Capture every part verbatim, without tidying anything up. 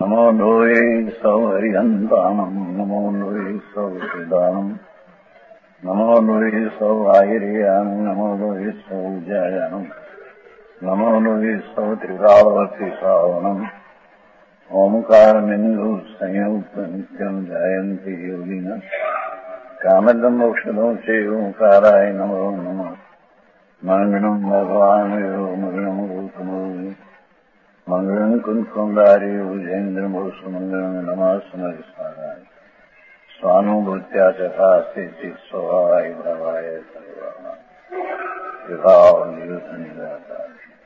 नमो लोये सौहरिहन्तानम् नमो लोये सौहृदानम् नमो लोये सौआयर्याम् नमो लोये सौजायानम् नमो लोये सौत्रिकावती सावनम् ओंकारमिन्दु संयुक्त नित्यम् जायन्ति योगिनः कामदम् मोक्षदम् चैवोंकाराय नमो नमः मङ्गलम् भगवान् यो मङ्गलम् रूपमोहि मङ्गलम् कुन्कुण्डारि भुजेन्द्रमोसुमङ्गलम् नमस्मरिस्मराय स्वानुभूत्या च कास्ति स्वभावाय भवाय सर्वाः विभावनियुतनिदाता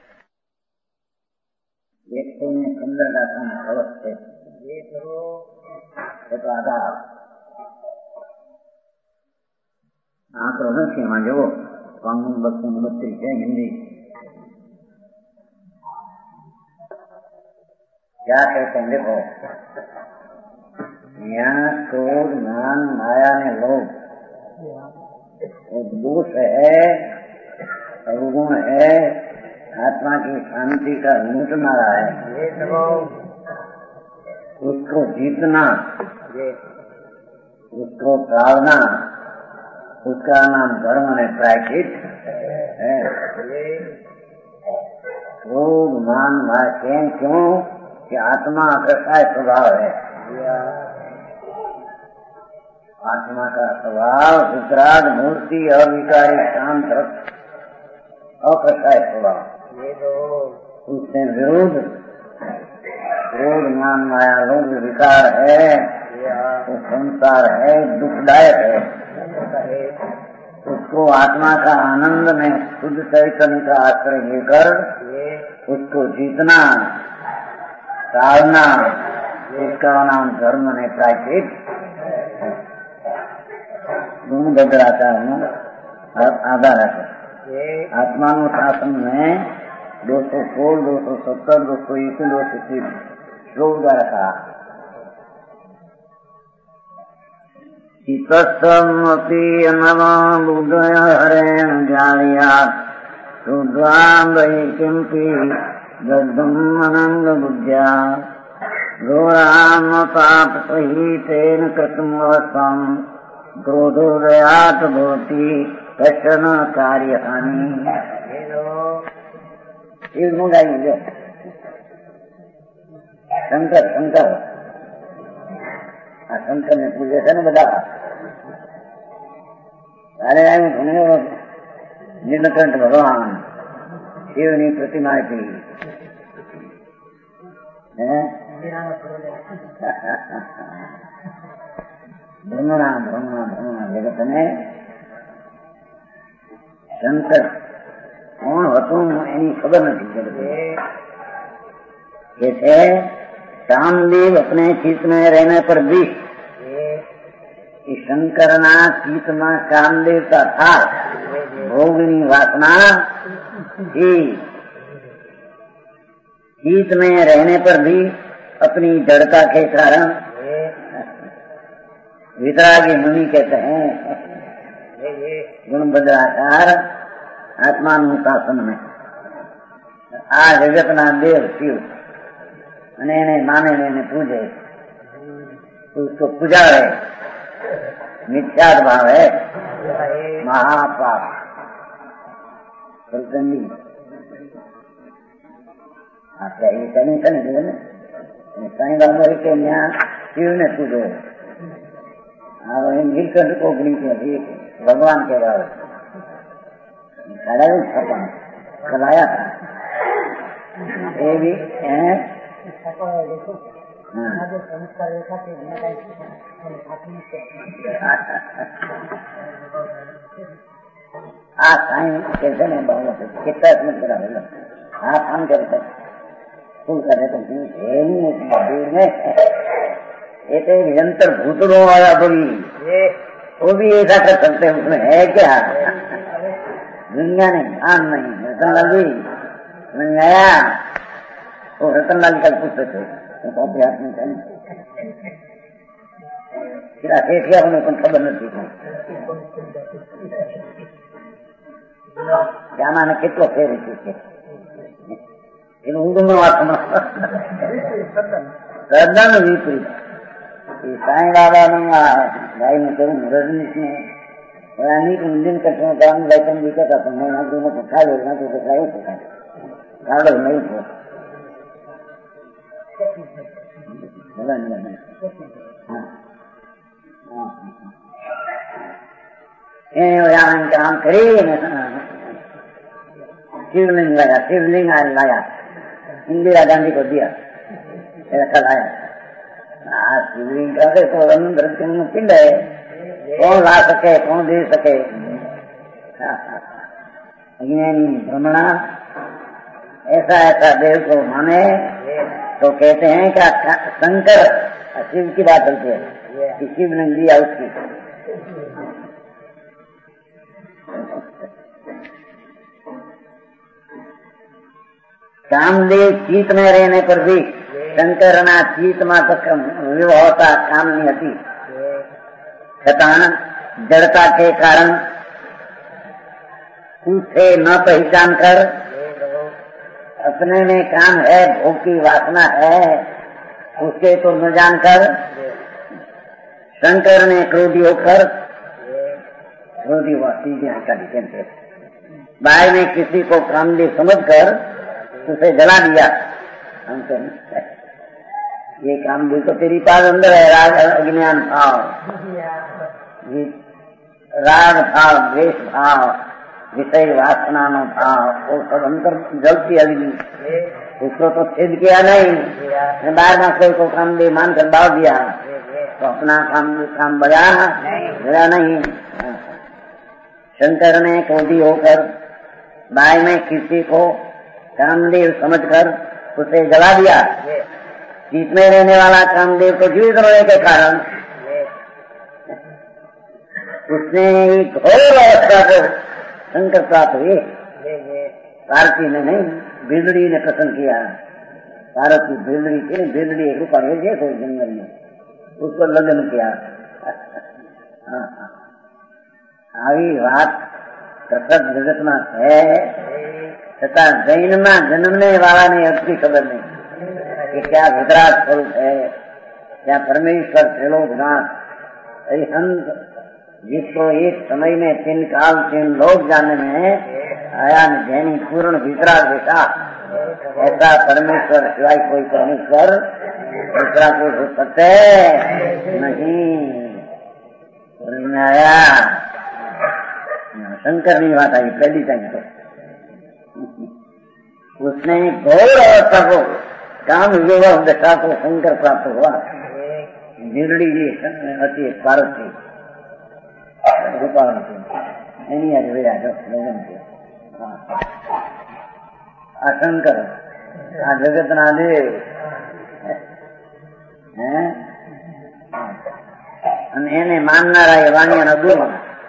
व्यक्ति में सुंदर का काम अवश्य ये करो तो आधार आप रहस्य में जो कानून बच्चों में बच्चे है हिंदी क्या कहते हैं देखो यहाँ क्रोध मान माया ने लोग दोष है अवगुण है आत्मा की शांति का लूट मारा है उसको जीतना उसको टालना उसका नाम धर्म ने प्रायश्चित है। क्रोध मान माया क्यों कि आत्मा का स्वभाव है। आत्मा का स्वभाव वितराग मूर्ति अविकारी शांत अकसाय स्वभाव उससे विरोध क्रोध मान माया लोग विकार है तो संसार है दुखदायक है। उसको आत्मा का आनंद में शुद्ध चैतन्य का आश्रय लेकर उसको जीतना टालना उसका नाम धर्म ने प्रायश्चित दोनों बदलाता है आधार है। आत्मानुशासन में दो सौ सोलह दो सौ सत्तर दो सौ एक दो सौ तीस श्लोक द्वारा कहा चित्तमपि नवबुद्धय हरेण जालियात् शुद्धां वैकिंपि दग्धम् अनङ्गबुद्ध्या घोरान् पापसहितेन कृतम् अवस्थम् क्रोधोदयात् भवति कश्चन कार्यहानि। शंकर शंकर शंकर ने पूछे थे ना बता अरे नीलकंठ भगवान शिवनी प्रतिमा थी ब्रह्मणा ब्रह्मणा ब्रह्मणा जगत ने शंकर कौन હતું એની ખબર નથી जैसे कामदेव अपने चित्त में रहने पर भी शंकर ना चित्त में कामदेव का था भोगनी वासना थी। चित्त में रहने पर भी अपनी जड़ता के कारण वितरागी मुनि कहते हैं गुण बदलाकार आत्मानुशासन में आ जगत ना देव शिव અને એને માને એને પૂજે उसको पूजा है मिथ्या भाव है महापाप प्रसंगी आपका ये कहीं कहीं जो है ना कहीं बाबा के यहाँ शिव ने पूजो और नीलकंठ को गणित भगवान के बाद कराया था ये भी है आ साईं कैसे नहीं बाबा कितना इसमें करा आप हम करते फूल कर रहे तो दूर में एक निरंतर भूतड़ों वाला बोली वो भी ऐसा कर सकते हैं उसमें है क्या दुनिया ने ध्यान नहीं रतनलाल जी गया वो रतनलाल कल पूछते थे तो अभ्यास नहीं करना ठेठिया उन्हें कोई खबर नहीं थी क्या माने कितना फेर थी इन ઊંઘમાં વાત તદ્દન વિપરીત. એ સાંઈ બાબાનું આ ભાઈનું કહ્યું રજનીશને અનેક ઇન્ડિયન કચ્છમાં કામ લાયકમ દીકરા હતા પણ મેં નાખીને પખાડ્યો નાખ્યો પખાડ્યો પખાડ્યો કાઢો નહીં થયો કામ કરીને शिवलिंग लाया, शिवलिंग लाया, इंदिरा गांधी को दिया, ऐसा लाया। हाँ शिवलिंग का तो अंदर पिंड है, कौन ला सके कौन दे सके। भ्रमणा ऐसा ऐसा देव को माने तो कहते हैं क्या शंकर शिव की बात चलती है कि शिवलिंग दिया उसकी। कामदेव चीत में रहने पर भी शंकरना चीत में तो विवाहता काम नहीं होती छतान जड़ता के कारण उसे न पहचान कर अपने में काम है भोग की वासना है उसके तो न जानकर शंकर ने क्रोधी होकर क्रोधी हुआ सीधे कहते बाहर में किसी को कामदेव समझकर उसे जला दिया। हमको ये काम भी तो तेरी पास अंदर है राग अज्ञान भाव राग भाव द्वेष भाव विषय वासना नो भाव वो सब अंदर जलती अग्नि उसको तो छेद किया नहीं बाहर में कोई को काम भी मान कर बाव दिया तो अपना काम काम बजा बजा नहीं। शंकर ने क्रोधी होकर बाहर में किसी को कामदेव समझकर उसे जला दिया। चीत में रहने वाला कामदेव को जीवित रहने के कारण उसने घोर अवस्था को शंकर प्राप्त हुए। पार्वती ने नहीं बिजली ने पसंद किया। पार्वती बिजली थी बिजली एक रूपा भेजे कोई जंगल में उसको लग्न किया। આવી વાત સતત જગતમાં છે છતાં જૈનમાં જન્મને વાળાને અટકી ખબર નહીં कि क्या वितराग स्वरूप है क्या परमेश्वर त्रिलोकनाथ अरिहंत जिसको एक समय में तीन काल तीन लोग जानने में आया जैनी पूर्ण वितराग बेटा ऐसा परमेश्वर सिवाय कोई परमेश्वर दूसरा कोई हो सकते नहीं। आया शंकर नहीं बात आई पहली टाइम तो उसने घोर अवस्था को काम विवाह दशा को शंकर प्राप्त हुआ। बिरड़ी जी अति पार्वती एनी आज वे आज लोगन के आ शंकर आ जगत ना देव हैं અને એને માનનારા એ વાણિયાના ગુરુ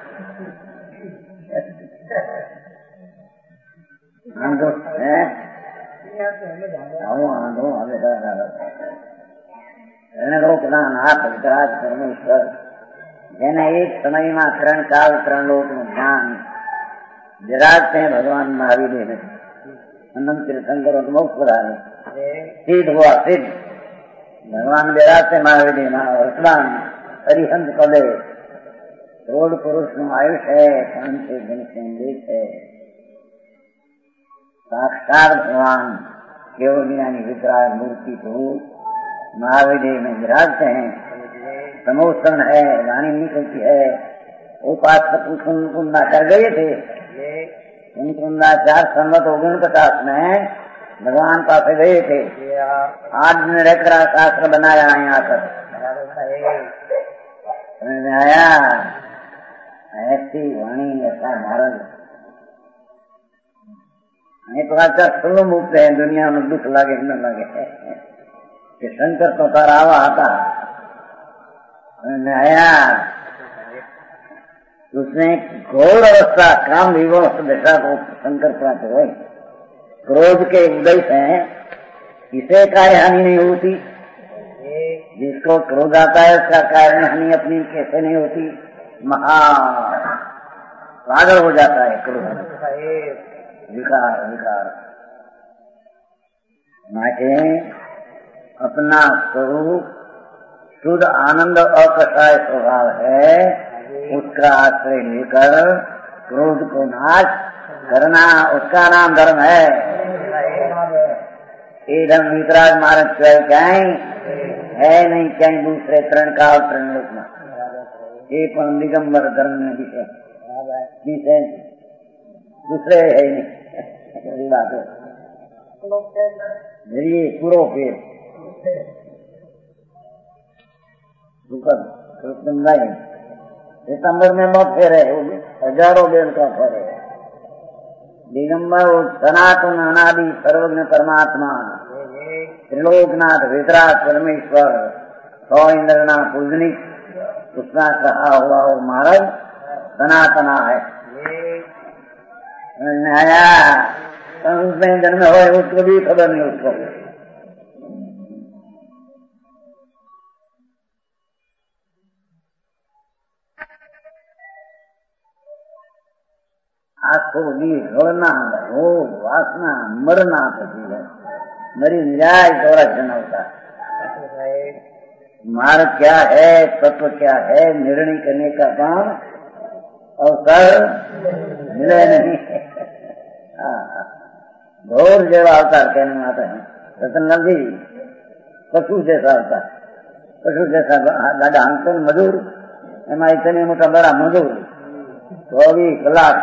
વાંધો હે આવું વાંધો હવે એને લોકના નાથ વિતરાગ પરમેશ્વર જેને એક સમયમાં ત્રણ કાલ ત્રણ લોકનું જ્ઞાન વિરાજते हैं भगवान महावीर ने अनंत तीर्थंकर मोक्ष प्रदान सिद्ध हुआ सिद्ध भगवान विराजते महावीर वर्तमान हरिहंत पदे रोड पुरुष નું આયુષ્ય है कान से जन से देश है साक्षात भगवान केवल ज्ञानी वितराग मूर्ति को महावीर में विराजते हैं। समोसन है वाणी निकलती है उपासक कुंदा कर गए थे कुंदा चार संवत ओगन पचास में भगवान पास गए थे। आज ने रहकर शास्त्र बनाया यहाँ आकर आया ऐसी वाणी ऐसा भारत एक वाचा खुल्लो मुक्त है दुनिया में दुख लगे न लगे कि शंकर तो तारावा आता आया उसने घोर अवस्था काम विवश दशा को शंकर प्राप्त हुए। क्रोध के उदय से इसे काय हानि नहीं होती जिसको क्रोध आता है उसका कारण हानि अपनी कैसे नहीं होती महा पागल हो जाता है क्रोध विकार विकार माटे अपना स्वरूप शुद्ध आनंद अकषाय स्वभाव है, उसका आश्रय लेकर क्रोध को नाश करना, उसका नाम धर्म है। ये धर्म वितराग मार्ग कहीं है नहीं, कहीं दूसरे तरण का और तरण लोक में ये पण दिगंबर धर्म में विषय विषय दूसरे है नहीं बात है। ये पूरो पेड़ सितंबर में बहुत फेर है, हजारों बेल का फेर है। दिगंबर सनातन अनादि सर्वज्ञ परमात्मा त्रिलोकनाथ वितराग परमेश्वर सौ इंद्रना पूजनिक उसका कहा हुआ वो महाराज सनातना है। आया उसमें जन्म हो उसको भी खबर नहीं उसको। आखो भी रोना हो वासना मरना पड़ी है, मरी जाए थोड़ा जन होता। मार्ग क्या है, तत्व क्या है, निर्णय करने का काम अवसर मिले नहीं। घोर जैसा अवतार कहने में आता है रतनलाल जी, पशु जैसा अवतार, पशु जैसा दादा अंकल मजूर एम इतने मोटा बड़ा मजूर तो भी कलाक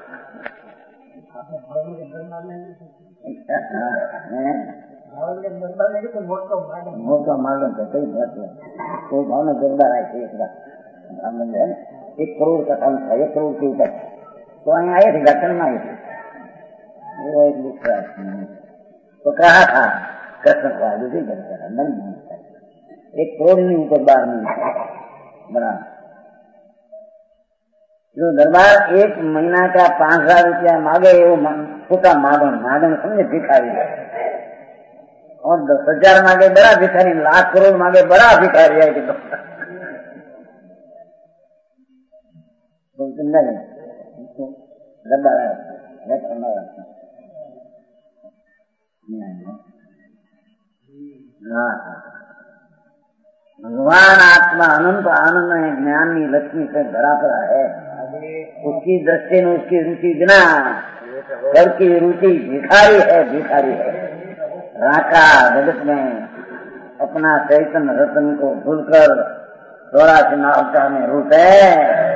मोटा मालूम है कई बात है। तो भावना जोरदार है एक करोड़ का काम था, एक करोड़ के ऊपर तो यहाँ आए थे घटन में आए थे। वो एक दूसरा तो कहा था कृष्ण को आगे भी करता नहीं, एक करोड़ नहीं ऊपर बार नहीं बना। जो दरबार एक महीना का पांच हजार रुपया मांगे वो छोटा मादन मादन समझे भिखारी, और दस हजार मांगे बड़ा भिखारी, लाख करोड़ मांगे बड़ा भिखारी है कि भगवान आत्मा अनंत आनंद है, ज्ञानी लक्ष्मी से भरा पड़ा है। उसकी दृष्टि में उसकी रुचि बिना घर की रुचि भिखारी है, भिखारी है। राका जगत में अपना चैतन्य रत्न को भूलकर चौरासी अवतार में रूप है।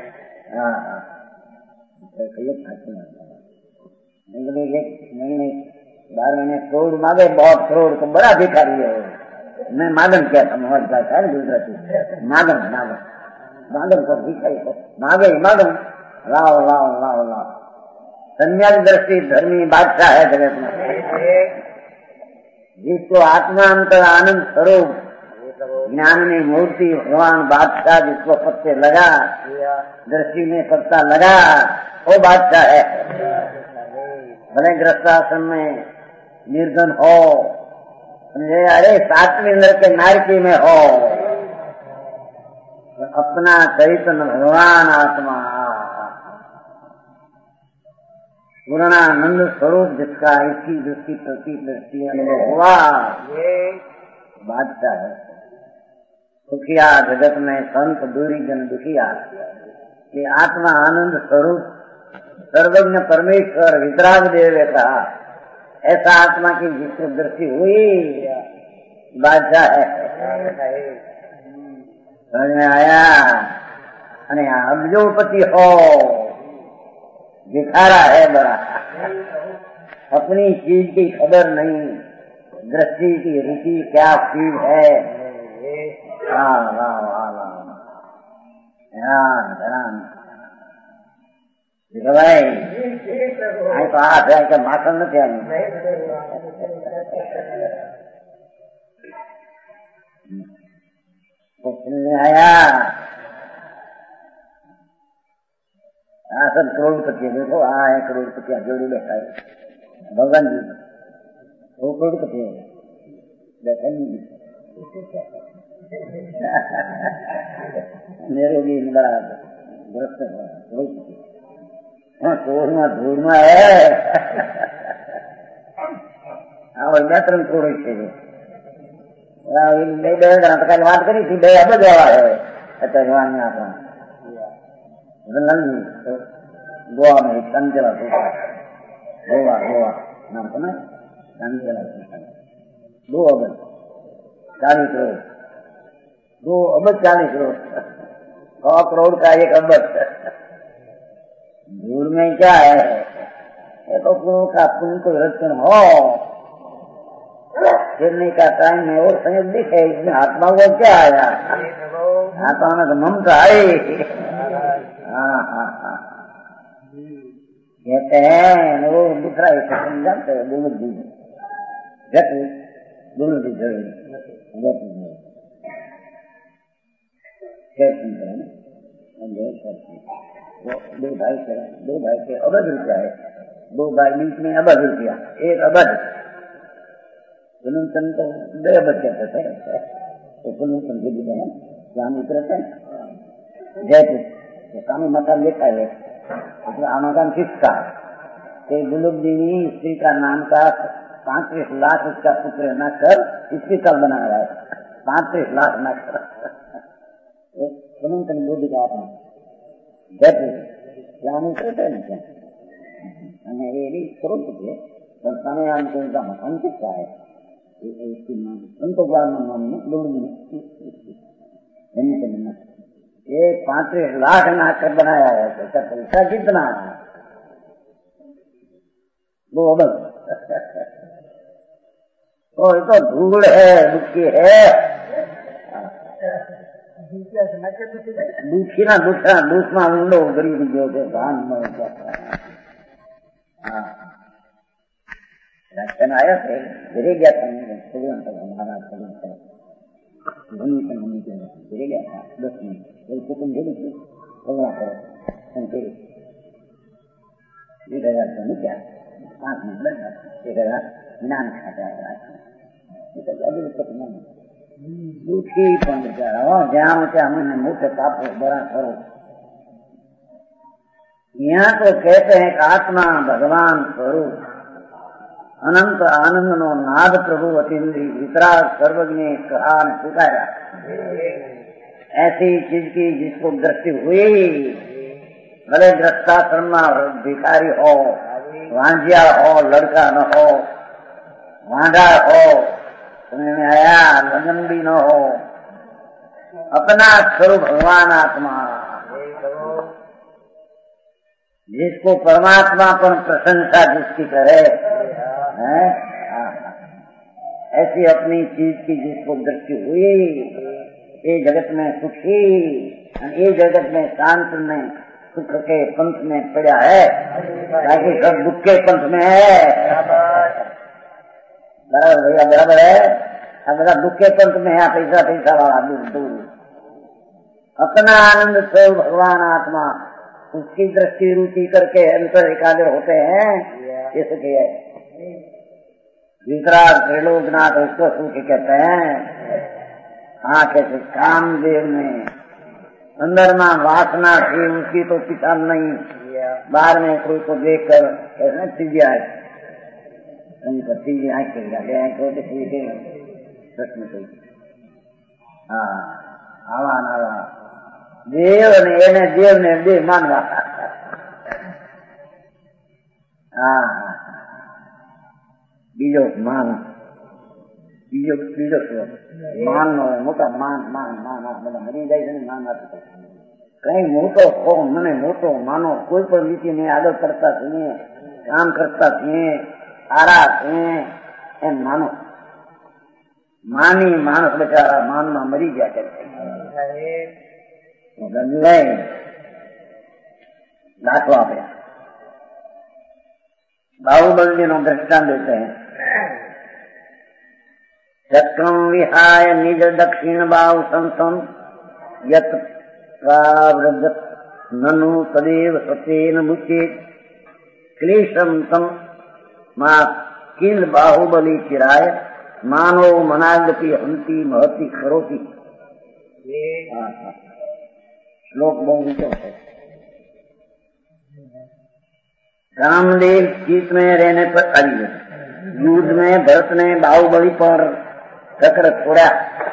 बारह महीने करोड़ मांगे, बहुत करोड़ तो बड़ा भिखारी है। मैं मादन क्या था मोहन जाता है गुजराती मादन मादन मादन को भिखारी को मांगे मादन लाओ लाओ लाओ लाओ। संन्यास दृष्टि धर्मी बादशाह है जगत में, जिसको आत्मा अंतर आनंद स्वरूप ज्ञान में मूर्ति भगवान बादशाह जिसको पत्ते लगा, दृष्टि में पत्ता लगा, वो बादशाह है। भले गृहस्थाश्रम में निर्धन हो, अरे सातवें नर के नारकी में हो, अपना चैतन्य भगवान आत्मा पूर्णानंद स्वरूप जिसका इसकी दृष्टि प्रति दृष्टि अनुभव हुआ, ये बादशाह है। दुखिया जगत में संत दूरी जन दुखिया, ये आत्मा आनंद स्वरूप सर्वज्ञ परमेश्वर वितराग देव कहा, ऐसा आत्मा की जिसको दृष्टि हुई बादशाह है। समझ में आया? अरे अब्जोपति हो, भिखारा है बड़ा, अपनी चीज की खबर नहीं, दृष्टि की रुचि क्या चीज है। हाँ हाँ हाँ ध्यान ध्यान भाई आई तो हाथ है क्या माथन न क्या आया। हाँ सब करोड़पति देखो, हाँ है करोड़पति जोड़ी बैठा है भगवान जी, वो करोड़पति है मेरे भी बड़ा ग्रस्त है करोड़पति। हाँ करोड़मा धूड़मा है और व्याकरण करोड़ બે બે કાલે વાત કરી હતી, બે અબજ વાળા હોય અત્યારે જવાન આપણા ગોવામાં એક ચંચલા ટોપા ગોવા ગોવા નામ તમે ચંચલા दो अबज चालीस करोड़ दो अबज चालीस करोड़ सौ करोड़ का एक अबज दूर में क्या है? एक करोड़ का पुण्य को रचन हो गिरने का टाइम में और संयोग दिखे, इसमें आत्मा को क्या आया? आत्मा में तो ममता आई। हाँ हाँ हाँ कहते हैं वो दूसरा एक जानते हैं दोनों जी दोनों की जरूरी वो दो भाई से दो भाई से अबज रुपया है, दो भाई बीच में अबज रुपया, एक अबज पुनमचंद तो दो अबज कहते थे, तो पुनमचंद के भी है स्वामी उतरते जयपुर स्वामी मता लेता है आमाकान किसका गुलुबदीनी स्त्री का नाम का पैंतीस लाख उसका पुत्र न कर इसकी कल बनाया है, पैंतीस लाख न कर पुनमचंद बोधी का आपने जयपुर स्वामी उतरते हैं અને એ રીત કરું છે પણ તમે આમ કોઈ અંકિત થાય સંતોષવાનું નામ દોડવું એની તમને ये पैंतीस लाख नाकर बनाया है तो पैसा कितना है? दो अबज तो ये तो धूल है, दुखी है, दुखी ना दूसरा दूसरा ऊंडो गरीब जो है भान में राशन आया थे गिरे गया था महाराज गिरे गया था दस मिनट तुम गिरी थी बोलना करो एक हजार तो नहीं क्या पांच मिनट लग जाता एक हजार नाम खाता है अभी तक नहीं दुखी पण बेचारा हो जहाँ क्या मैंने मोटे पापो बड़ा करो। यहाँ तो कहते हैं कि आत्मा भगवान स्वरूप अनंत आनंद नो नाद प्रभु अतिंद्री वितराग सर्वज्ञ कहान पुकारा, ऐसी चीज की जिसको दृष्टि हुई, भले दृष्टाश्रम भिखारी हो, वांझिया हो, लड़का न हो, वांढा हो, समझ में आया, लगन भी न हो, अपना स्वरूप भगवान आत्मा जिसको परमात्मा पर प्रशंसा जिसकी करे है, ऐसी अपनी चीज की जिसको दृष्टि हुई, ये जगत में सुखी, ये जगत में शांत में सुख के पंथ में पड़ा है, ताकि सब दुख के पंथ में है। बराबर भैया बराबर है, अब बड़ा दुख के पंथ में है, पैसा पैसा वाला दूर दूर। अपना आनंद स्वरूप भगवान आत्मा उसकी दृष्टि रुचि करके अंतर एकाग्र होते हैं, ये सुख है। वितराग त्रिलोकनाथ उसको सुख कहते हैं। हाँ कैसे कामदेव में अंदर में वासना थी उसकी तो पिछाड़ नहीं, बाहर में कोई को देख कर कैसे सीधी आए सीधी आँख कर जाते हैं तो सीधे प्रश्न कोई हाँ आवा नावा देव ने एने देव ने देव मानवा हाँ बीजो मान बीजो बीजो मान नो मोटा मान मान मान બધા મરી જાય છે ને માન આપે કઈ મોટો હો મને મોટો માનો કોઈ પણ રીતે આગળ કરતા છીએ કામ કરતા છીએ સારા છીએ એમ માનો માની માણસ બચારા માનમાં મરી ગયા છે દાખલો આપે बाहुबली नो दृष्टांत देते हैं। चक्रम विहाय निज दक्षिण बाहु संसम यत प्रावृत ननु तदेव सतेन मुचे क्लेशम तम मा किल बाहुबली चिराय मानो मनागति हंती महती करोति। श्लोक बहुत है। रामदेव जीत में रहने पर अली युद्ध में भरत ने बाहुबली पर चक्र छोड़ा।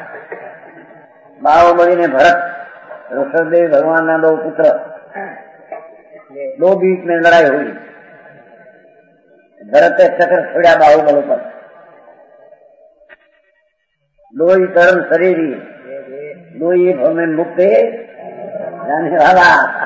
बाहुबली ने भरत ऋषभदेव भगवान ना दो पुत्र, दो बीच में लड़ाई हुई। भरत चक्र छोड़ा बाहुबली पर, दो ही कर्म शरीर, दो ही भव में मुक्त जाने वाला।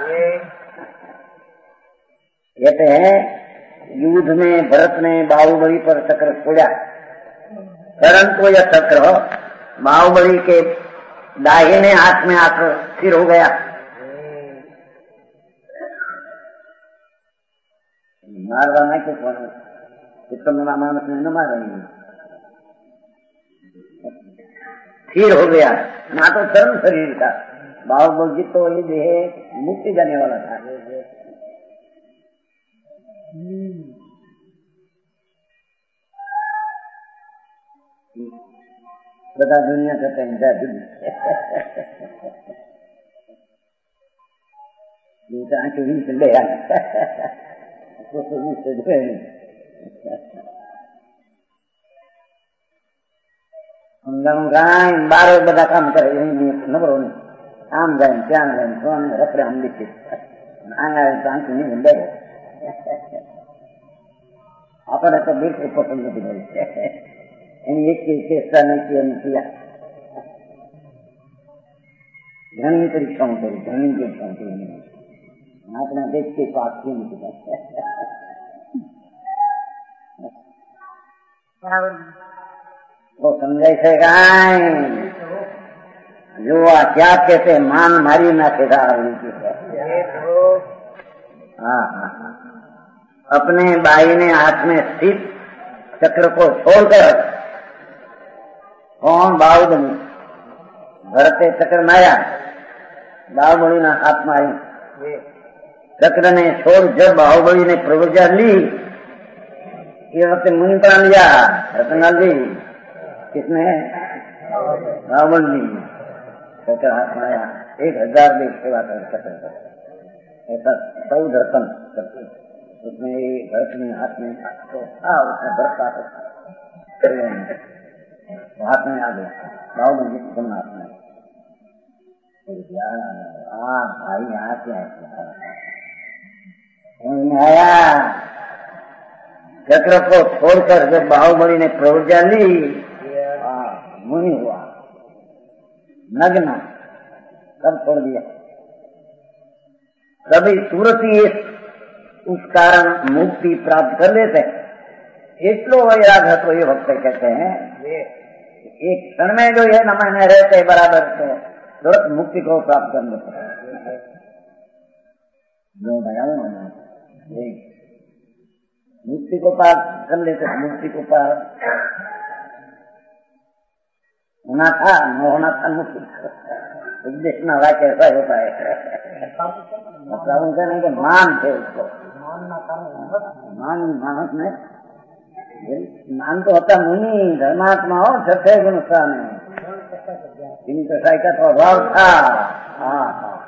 कहते हैं युद्ध में भरत ने बाहुबली पर चक्र छोड़ा, परंतु यह चक्र बाहुबली के दाहिने हाथ में आकर स्थिर हो गया। मारवा नहीं कुछ चित्तमना मानस में न मार रही है, स्थिर हो गया। ना तो कर्म शरीर था बाहुबली, तो ये देह मुक्ति जाने वाला था। बता दुनिया का कहता आंखें भी चले बारह बड़ा काम करे नंबरों ने आम जाए ત્યાં જાય સોન રખડે આમ લીધી આંગા તો આંખ નહીં લે આપણે તો બિલકુલ પસંદ નથી કરી એની એક ચેષ્ટા નથી એમ થયા। ઘણી પરીક્ષાઓ કરી, ઘણી પરીક્ષાઓ કરી, આપણે દેશ के पास क्यों नहीं करते। वो समझाई से गाय जो क्या कहते मान मारी ना खेदा। हाँ हाँ अपने बाईने हाथ में स्थित चक्र को छोड़कर कौन बाहुबली भरते चक्र माया, बाहुबली ना हाथ मारी चक्र ने छोड़। जब बाहुबली ने प्रवृत्ति ली ये वक्त मुनि प्राण लिया रतनलाल जी, किसने बाहुबली चक्र हाथ माया। एक हजार भी सेवा कर चक्र ऐसा सौ धड़कन करते उसमें भरत में हाथ में तो था, उसमें भरत का हाथ में आ गया बाहुबली जी हाथ में। हाँ भाई यहाँ क्या आया। चक्र को छोड़कर जब बाहुबली ने प्रवृत्ति ली मुनि हुआ नग्न, सब छोड़ दिया। कभी तुरंत ही उस कारण मुक्ति प्राप्त कर लेते। इसलो वैराग है तो ये भक्त कहते हैं एक क्षण में जो ये न मैंने रहते बराबर तो तुरंत मुक्ति को प्राप्त कर लेते। मुक्ति को पार कर लेते, मुक्ति को पार होना था न होना था मुक्ति उपदेश न रहा कैसा होता है। मतलब उनका नहीं कि मान थे उसको मान मानस में मान तो होता मुनि धर्मात्मा हो छठे गुण में इन कसाई का तो अभाव था। हाँ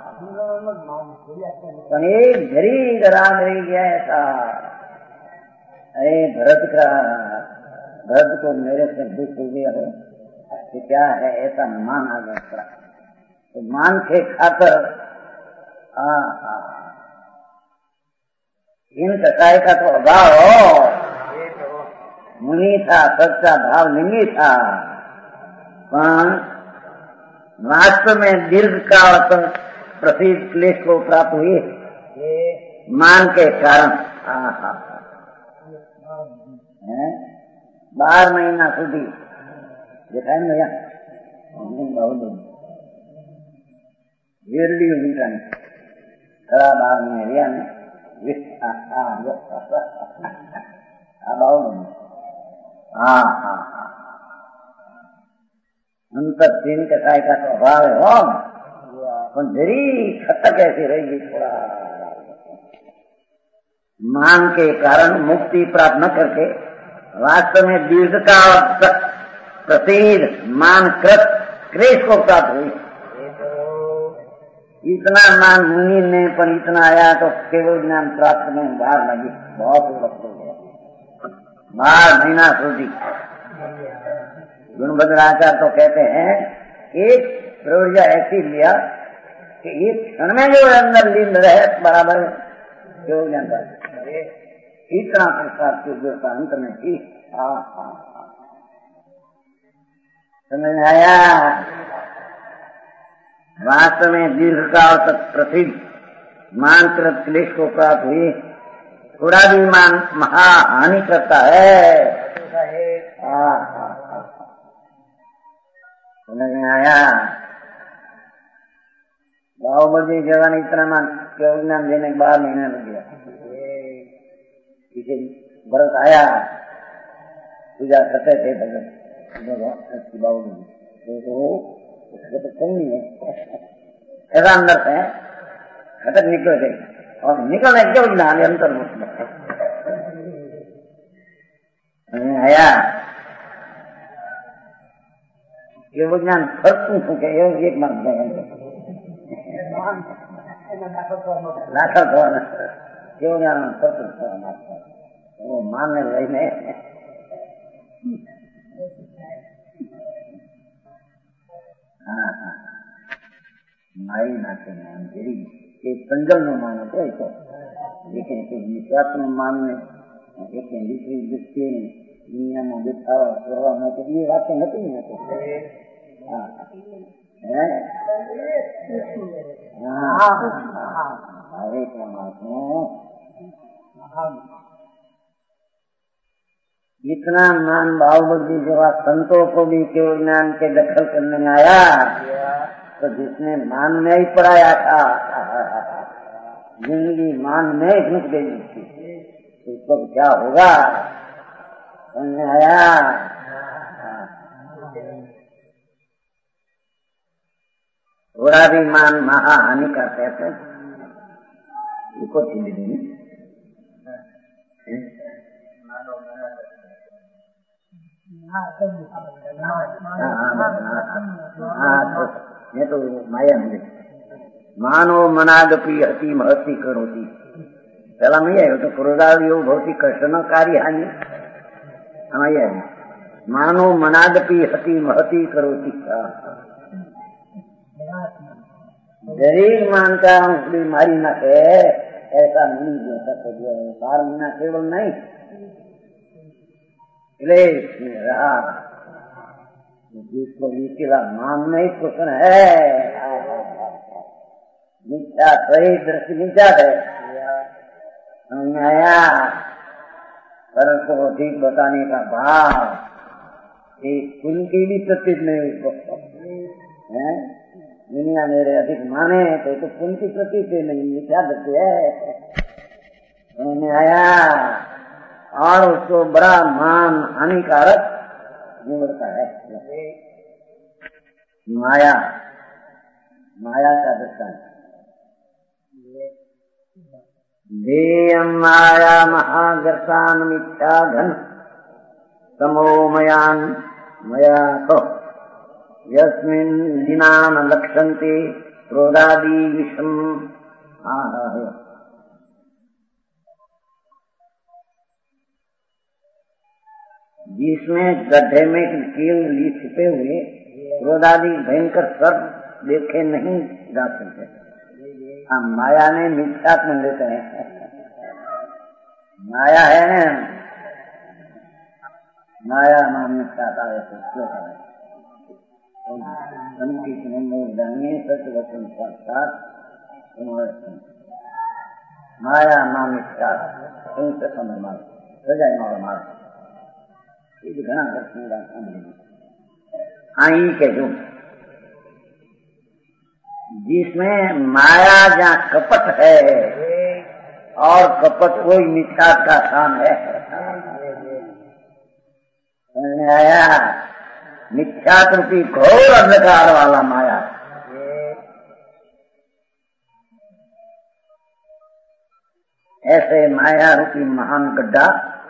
घरी गरा मेरी गया ऐसा। अरे भरत का भरत को मेरे से दुख हो गया हो कि क्या है ऐसा मान आ गया। तो मान के खातर इन कसाई का तो अभाव हो। मुनि था, सच्चा भाव लिंगी था, पर वास्तव में दीर्घ काल तक प्रसिद्ध क्लेश को प्राप्त हुए मान के कारण। बारह महीना सुधी देखा है भैया बहुत वेरडी मीठा खड़ा बार में रिया ने हाँ हाँ अंतर तीन कसाई का स्वभाव है हो जरी खतक ऐसी रहेगी। थोड़ा मान के कारण मुक्ति प्राप्त न करके वास्तव में दीर्घकाल तक प्रसिद्ध मान कृत क्लेश को प्राप्त हुई। इतना मान मुनि ने पर इतना आया तो केवल ज्ञान प्राप्त में बाहर लगी बहुत वक्त हो गया। बारह महीना सूझी गुणभद्राचार्य तो कहते हैं एक प्रयोज्य ऐसी लिया कि एक क्षण में जो अंदर लीन रहे बराबर योग ज्ञान इतना प्रसाद की योग्यता अंत में थी। समझ में आया? वास्तव में दीर्घकाल तक प्रसिद्ध मानकृत क्लेश को प्राप्त हुई थोड़ा भी मान महाहानि करता है। समझ में आया? बाहुबली जगह ने इतना मान ज्ञान देने के बाद महीना लग गया। किसी भरत आया पूजा करते थे भगत बाहुबली तो कहीं नहीं है ऐसा अंदर से घटक निकल गए और निकलने क्यों ज्ञान अंतर आया ये वो ज्ञान फर्क एक मार्ग लाखर क्यों ज्ञान फर्क वो मानने लगे हाँ हाँ माई नाते मान तेरी एक संजल में मानो तो एक लेकिन विश्वास में मानने एक दूसरी दृष्टि दुनिया में दिखावा करवाना तो ये बातें नहीं है तो हरे परमात्मा इतना मान बाहुबली जवाब संतों को भी केवल ज्ञान के दखल करने में आया तो जिसने मान में ही पढ़ाया था जिंदगी मान में ही घुस गई थी उसको क्या होगा समझ आया? थोड़ा भी मान महाहानि का कहते इसको चिन्ह नहीं ये तो माया मिले मानो मनागपी अति महती करोती पहला मैं है तो क्रोधादियो भवती कृष्णकारी हानि हमारी है मानो मनागपी हति महती करोती शरीर मानता हूँ बीमारी न के ऐसा नहीं होता तो बार महीना केवल नहीं क्लेश में रहा जिसको निकला मान नहीं प्रश्न है मिथ्या सही दृष्टि मिथ्या है आया पर को ठीक बताने का भाव एक उनकी भी प्रतीत नहीं उसको है दुनिया मेरे अधिक माने तो तो उनकी प्रतीत नहीं मिथ्या दृष्टि है आया और उसको बड़ा मान हानिकारक निवड़ता है माया माया का दृष्टांत देयं माया महागर्तान मिथ्या घन तमोमयान मया तो यस्मिन् लीनान लक्षन्ते क्रोधादि विषम आह जिसमें गड्ढे में कील ली छिपे हुए क्रोधादि भयंकर सर्प देखे नहीं जा सकते। हम माया ने मिथ्यात्म लेते हैं माया है न माया नाम मिथ्याता है सत्य वचन साक्षात माया नाम मिथ्या उनसे समझ सजाए मार घना आई के जो जिसमें माया जहाँ कपट है और कपट कोई मिथ्या का काम है आया मिथ्या रूपी घोर अंधकार वाला माया ऐसे माया रूपी महान गड्ढा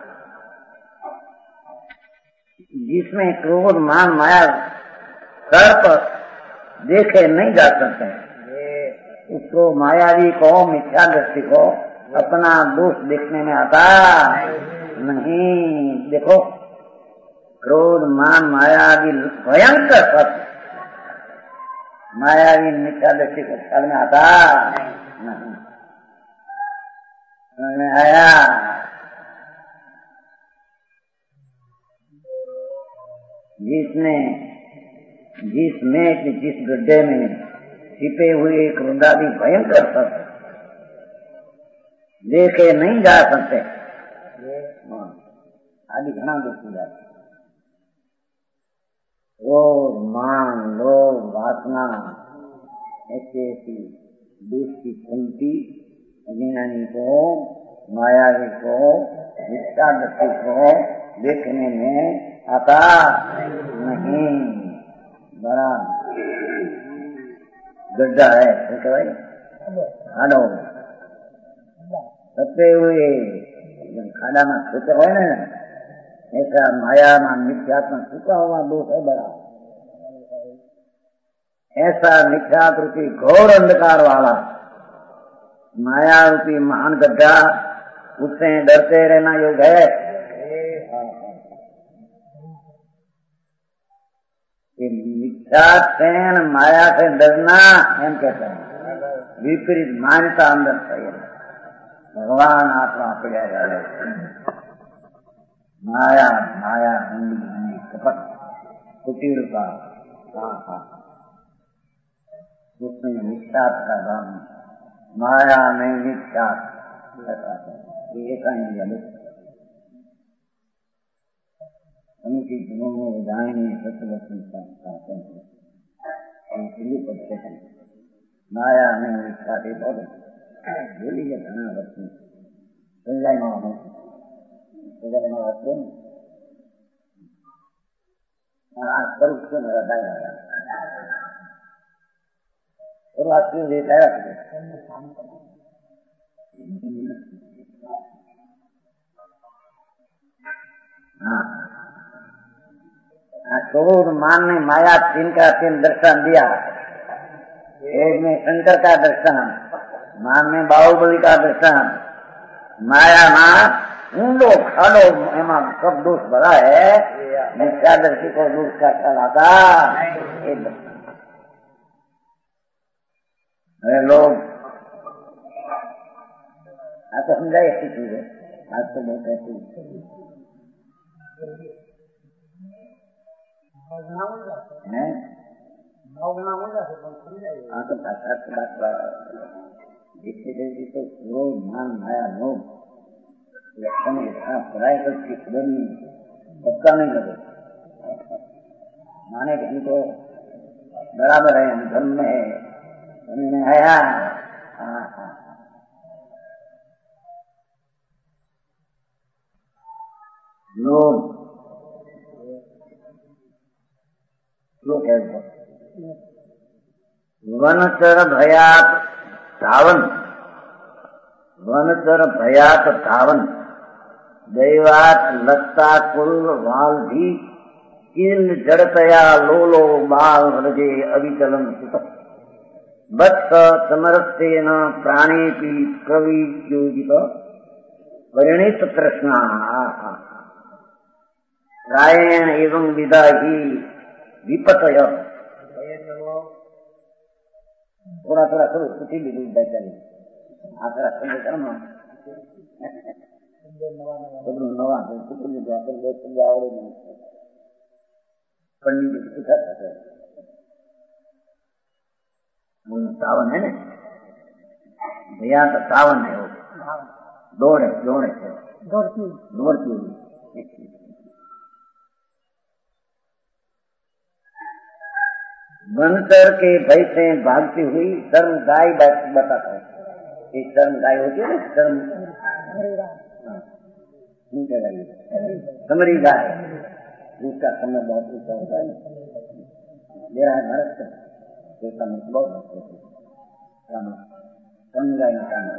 जिसमें क्रोध मान माया सर्प देखे नहीं जा सकते उसको मायावी को मिथ्या दृष्टि को अपना दोष देखने में आता नहीं। देखो क्रोध, मान, माया आदि भयंकर सत्य मायावी मिथ्या दृष्टि को ख्याल में आता नहीं, समझ में आया। जिसने जिसमें जिस गड्ढे में छिपे हुए क्रोधादि भयंकर सत्य देखे नहीं जा सकते, आदि घना देखी जाती। क्रोध, मान, लोभ, वासना ऐसी ऐसी देश की कुंती अज्ञानी को, मायावी को, मिथ्या दृष्टि को देखने में आता नहीं। बड़ा गड्ढा है भाई, खाडो सत्य हुए खाड़ा में सोते हुए न ऐसा माया में मिथ्यात्म छुपा हुआ दोष है बड़ा। ऐसा मिथ्या रूपी घोर अंधकार वाला माया रूपी महान गड्ढा, उससे डरते रहना योग है। मिथ्या चैन माया से डरना एम कहते हैं, विपरीत मान्यता अंदर चाहिए। भगवान आत्मा पड़ेगा माया माया हिंदी कपट कुटीर का उसमें मिथ्या का धर्म, माया में मिथ्या उनकी गुणों में जाएंगे सत्य वचन चाहते हैं, माया में मिथ्या के बहुत बोलिए घना वचन संजय माँ हो संजय माँ वचन स्वरूप से रहता है और वाक्य देता है। हाँ, क्रोध, मान ने माया तीन का तीन दर्शन दिया। एक में शंकर का दर्शन, मान में बाहुबली का दर्शन, माया मां ऊंडो खाडो एमा सब दोष भरा है। मिथ्या दृष्टि को दूर का चलाता अरे लोग आज तो समझाए ऐसी चीज है, आज तो बहुत ऐसी है। तो क्रोध, मान, माया, लोभ लक्षण पढ़ाई करती खबर नहीं, सबका नहीं लगे माने कि हमको बराबर है, हम धर्म में है, समझ में आया। लोभ लोग है वनचर भयात धावन, वनचर भयात धावन दैवात लत्ता कुल वाल भी किल जड़तया लोलो बाल हृदय अविचलन सुत वत्स समरस्तेन प्राणेपि कवि योगित परिणित कृष्णा रायण एवं विदा ही विपतय। थोड़ा थोड़ा करो कुछ भी दूध बैठा नहीं आकर समझ करना नवा कुछ भी जाकर देख आवड़े नहीं पंडित सिखा सकते सावन है ना भैया तो सावन है वो दौड़ है दौड़ है दौड़ती दौड़ती वनचर के भय से भागती हुई धर्म गाय बताता है। एक धर्म गाय होती है ना, धर्म समरी गाय जिसका समय बहुत ऊंचा होता है। मेरा है भारत का समय बहुत गाय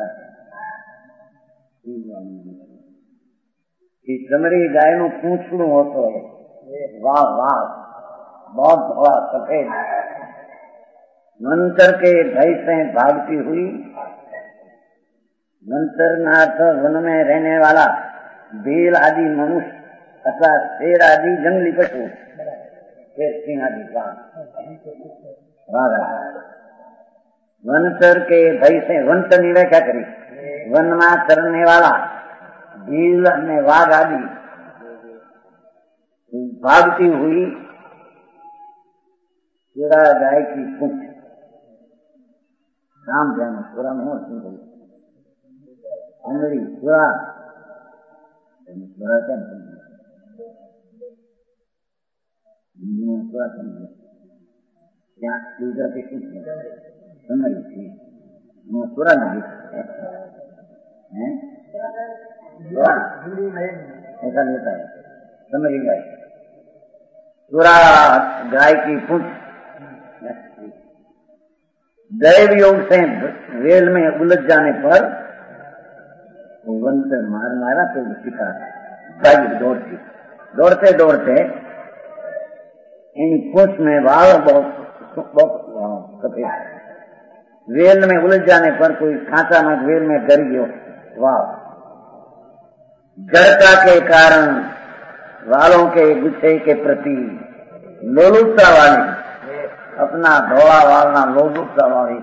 समरी गाय नु पूछड़ू होतो है, वाह वाह बहुत बड़ा सफेद वनचर के भय से भागती हुई। वनचर नाथ वन में रहने वाला बेल आदि मनुष्य अथवा शेर आदि जंगली पशु, शेर सिंह आदि वाघ, वनचर के भय से वनचर ने क्या करी, वन में चरने वाला भील ने वाघ आदि भागती हुई पूरा गाय की पूंछ राम ध्यान पूरा मोह अंगड़ी पूरा पूरा क्या पूरा क्या दूसरा के कुछ अंगड़ी थी पूरा नहीं है ऐसा लेता है समझ गए पूरा गाय की पूंछ दैव योग से वेल में उलझ जाने पर वन से मार मारा तो शिकार भाई दौड़ती दौड़ते दौड़ते इन पूंछ में बाल बहुत बहुत सफेद वेल में उलझ जाने पर कोई कांचा मत वेल में गर गयो। वाह, जड़ता के कारण वालों के गुच्छे के प्रति लोलुपता वाली अपना धोला वालना लोलुपता वाली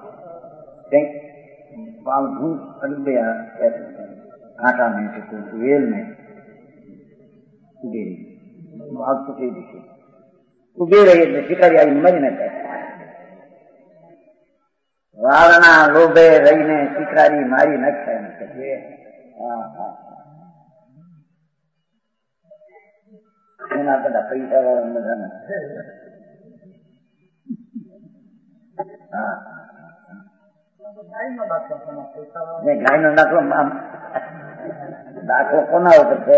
बाल घूम गया कांटा में वेल में उगे बाल चुके दिखे उगे रही शिकारी आई मरी न कहे वालना लोभे रही ने शिकारी मारी न कहे। हाँ हाँ એના બધા પૈસા વાળા મજા ને ગાય નો દાખલો દાખલો કોના ઉપર છે?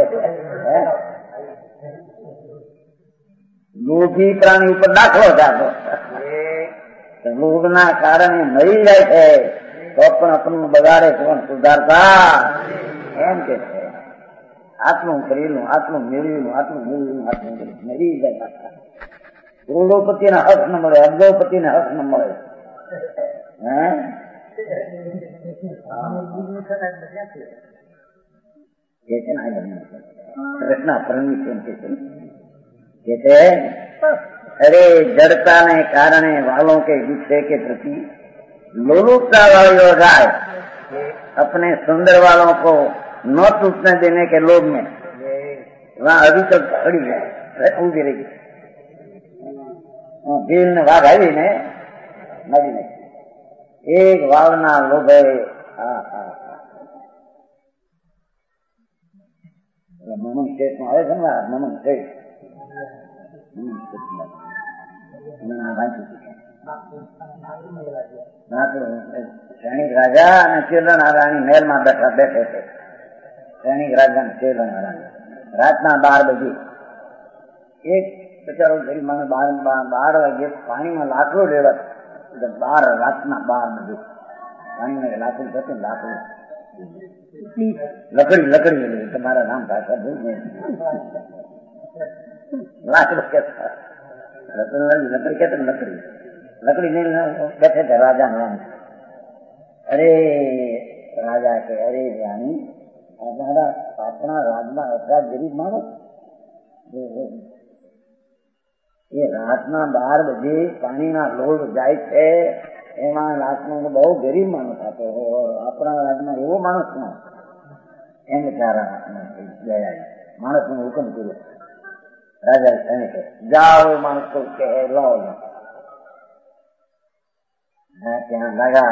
લોભી પ્રાણી ઉપર દાખલો દાખલો લોભ ના કારણે મરી જાય છે તો પણ આપણું બગાડે કોણ સુધારતા એમ કે છે આટલું કરેલું આટલું મેળવેલું આટલું મેળવેલું આટલું મરી જાય કરોડોપતિ ના હક ન મળે અબજોપતિ ને હક ન મળે રચના પરમિશન कहते अरे जड़ता ने कारण वालों के गुस्से के प्रति लोलुपता वाली गाय अपने सुंदर वालों को न टूटने देने के लोभ में वहाँ अभी तक खड़ी है उगी रही भील ने वाघ आई ने नदी ने एक वावना लोभ है। ममन शेठ में आए थे ना ममन शेठ सैनिक राजा ने चेलन रानी महल में बैठा बैठे थे सैनिक राजा ने चेलन रानी रातना बार बजे एक बेचारो गरीब माने बार बार वागे पानी में लाकड़ो लेवा बार रातना बार बजे पानी में लाकड़ो कहते लाकड़ो लकड़ी लकड़ी तुम्हारा नाम भाषा भूल गए लाकड़ो कहता लकड़ी कहते लकड़ी लकड़ी नहीं बैठे थे राजा रानी। अरे राजा के अरे रानी हमारा अपना राजना ऐसा गरीब मानो ये रातना बार बजे पानी ना लोड जाए छे एमा रातना को बहुत गरीब मानस आते हो और अपना राजना एवो मानस ना एम बेचारा गया मानस ने हुक्म करो राजा कहने के जाओ मानस को कह लो क्या लगा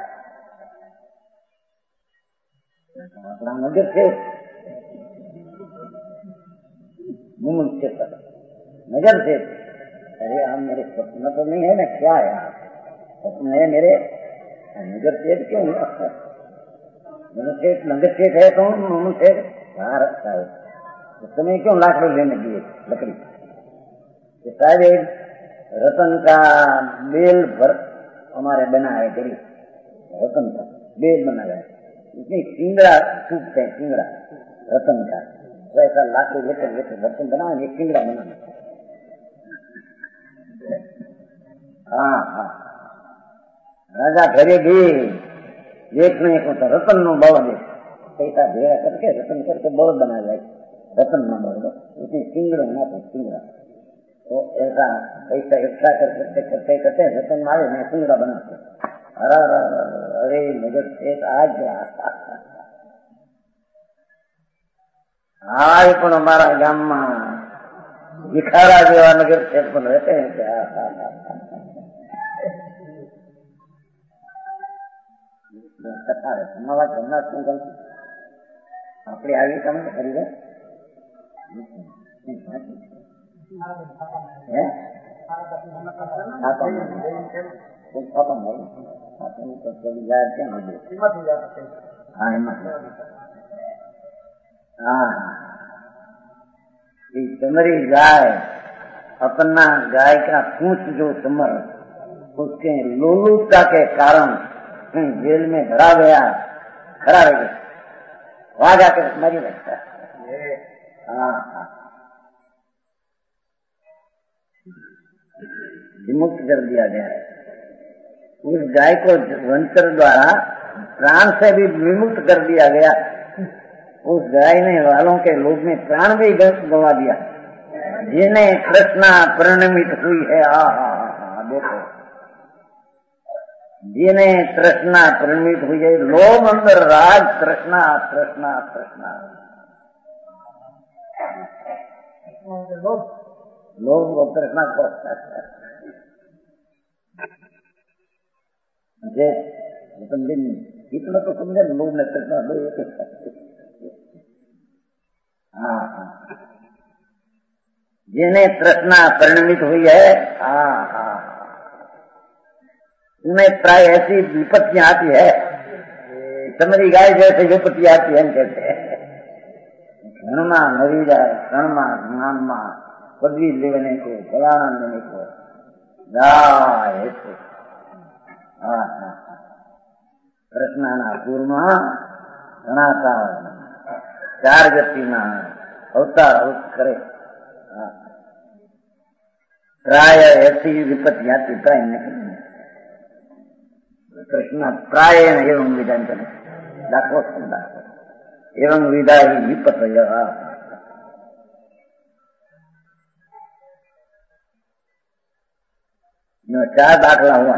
अपना नगर से मुमन से नगर से अरे हम मेरे स्वप्न तो नहीं है ना क्या है स्वप्न है मेरे नगर सेठ क्यों सेठ नगर सेठ है कौन मुमन सेठ कहाँ रखता है उस समय क्यों लाकड़ों लेने दिए लकड़ी शायद एक रतन का बेल भर हमारे बना है गरीब रतन का बेल बना है इसमें सिंगड़ा सूखते हैं सिंगड़ा रतन का तो ऐसा लाकड़ी लेकर लेकर रतन बना एक सिंगड़ा बनाना। हाँ हाँ राजा घरे गए देखने को तो रतन नो बल दे पैसा भेड़ा करके रतन करके बल बना जाए रतन न बल उसने सिंगड़ होना था, सिंगड़ा। तो ऐसा पैसा इकट्ठा कर करते करते करते रतन मारे मैं सिंगड़ा बनाते। अरे अरे नजर से आज आज पण हमारा गाम में भिखारा जेवा नगर क्षेत्र में रहते हैं क्या? कथा है हमारा घरना संकल्प अपने आगे काम करेगा समरी गाय अपना गाय का पूछ जो समर उसके लोलुपता के कारण जेल में धरा गया, खड़ा रह गया, वहां जाकर मरी लगता है। हाँ हाँ विमुक्त कर दिया गया है। उस गाय को वंतर द्वारा प्राण से भी विमुक्त कर दिया गया। उस गाय ने वालों के लोभ में प्राण भी गंवा दिया। जिन्हें कृष्णा परिणमित हुई है, आ हा हा देखो, जिन्हें तृष्णा परिणमित हुई है, लोभ अंदर राज तृष्णा तृष्णा तृष्णा लोभ और तृष्णा को दिन इतना तो समझे लोग ने तृष्णा दो। हाँ हाँ जिन्हें तृष्णा परिणमित हुई है, हाँ हाँ उन्हें प्राय ऐसी विपत्ति आती है, समरी गाय जैसे विपत्ति आती है कहते हैं। क्षणमा मरी जाए, क्षणमा ज्ञानमा पदवी लेने को, कल्याण लेने को जाए। हाँ हाँ कृष्णा पूर्व घना चार गति ना अवतार करे। प्राय ऐसी विपत्ति आती प्राय नहीं कृष्ण प्राय एवं विधान करे दाखो एवं विधा ही विपत चार दाखला हुआ,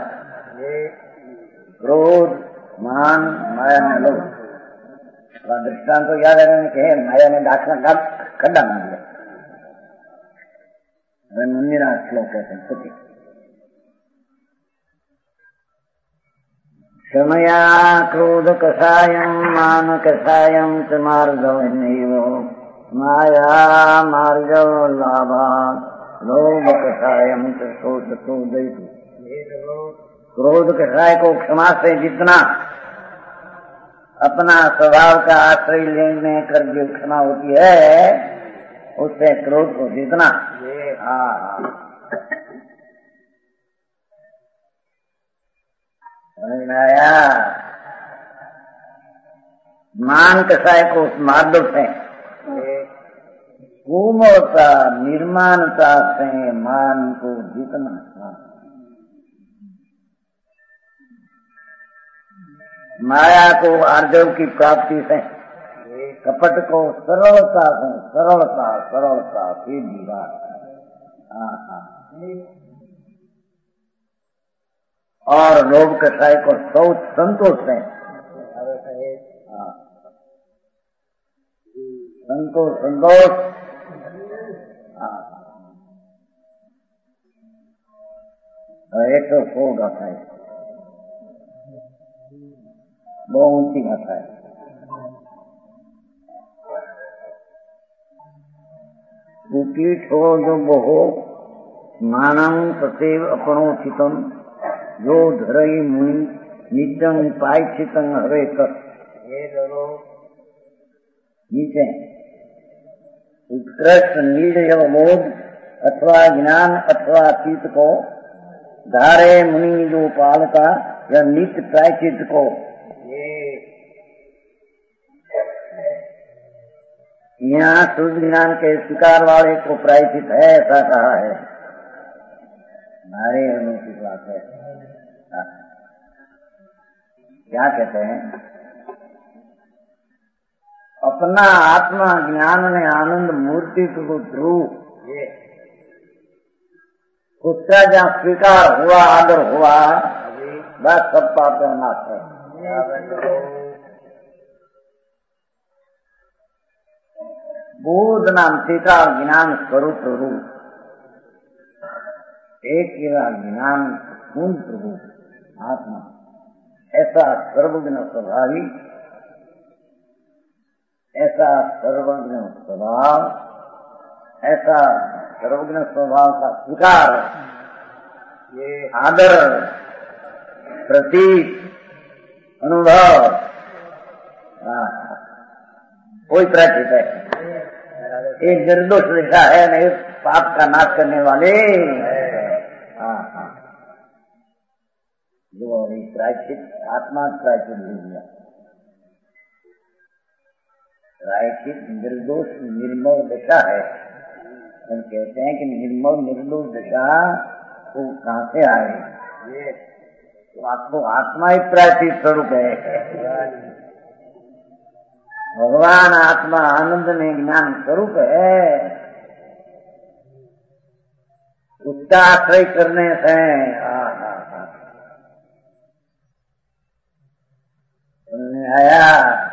क्रोध मान माया ने लोभ। दृष्टांत तो याद रहने के माया ने दाखला खड्डा मार दिया। मुन्नीरा श्लोक कहते हैं कुछ क्षमया क्रोध कषायम मान कषायम च मार्गवन्यो माया मार्गव लाभा लोभ कषायम च शोषतो दैतु। क्रोध कषाय को क्षमा से जितना अपना स्वभाव का आश्रय लेने कर जो क्षमा होती है उससे क्रोध को जितना। हाँ आया मान कषाय को उस मार्दव से कोमलता निर्माणता से मान को जितना। माया को आर्जव की प्राप्ति से, कपट को सरलता से, सरलता सरलता से दीवार। और लोभ कषाय को शौच संतोष है, संतोष संतोष एक तो सो गाथा है, बहुत ऊंची गाथा है। सुपीठो जो बहु मानम सदैव अपनोचितम जो धरई मुनि नित्यं पायचितं हरे कर। नीचे उत्कृष्ट निर्जय मोद अथवा ज्ञान अथवा चित्त को धारे मुनि जो पालता या नित्य प्रायचित को। यहाँ शुद्ध ज्ञान के शिकार वाले को प्रायचित है ऐसा कहा है, हमारे अनुभव की बात है। क्या कहते हैं? अपना आत्मा ज्ञान में आनंद मूर्ति को ध्रुव उसका जहाँ स्वीकार हुआ, आदर हुआ, बस सब पाप का नाश है। बोध नाम स्वीकार ज्ञान स्वरूप प्रभु, एक ज्ञान पूर्ण प्रभु आत्मा, ऐसा सर्वज्ञ स्वभावी, ऐसा सर्वज्ञ स्वभाव, ऐसा सर्वज्ञ स्वभाव का स्वीकार, ये आदर, प्रतीक, अनुभव कोई प्राकृत है। एक निर्दोष दिशा है, नहीं पाप का नाश करने वाले। हाँ हाँ, जो प्रायश्चित आत्मा प्रायश्चित ले लिया, प्रायश्चित निर्दोष निर्मल दिशा है। हम कहते हैं कि निर्मल निर्दोष दिशा वो कहाँ से आए? ये तो आपको आत्मा ही प्रायश्चित स्वरूप है। भगवान आत्मा आनंद में ज्ञान स्वरूप है, उसका आश्रय करने से आया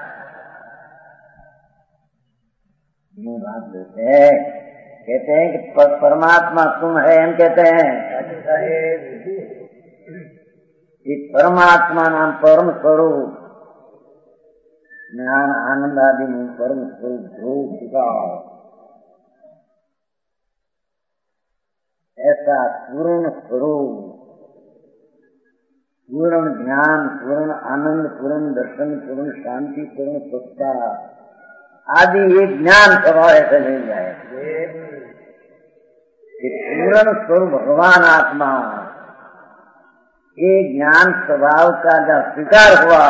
बात देते हैं, कहते हैं कि परमात्मा तुम है, हम कहते हैं कि परमात्मा नाम परम स्वरूप ज्ञान आनंद आदि में परम स्वरूप ध्रुव चुका, ऐसा पूर्ण स्वरूप, पूर्ण ज्ञान, पूर्ण आनंद, पूर्ण दर्शन, पूर्ण शांति, पूर्ण स्वच्छता आदि एक ज्ञान स्वभाव ऐसे मिल जाए कि पूर्ण स्वरूप भगवान आत्मा एक ज्ञान स्वभाव का जब स्वीकार हुआ,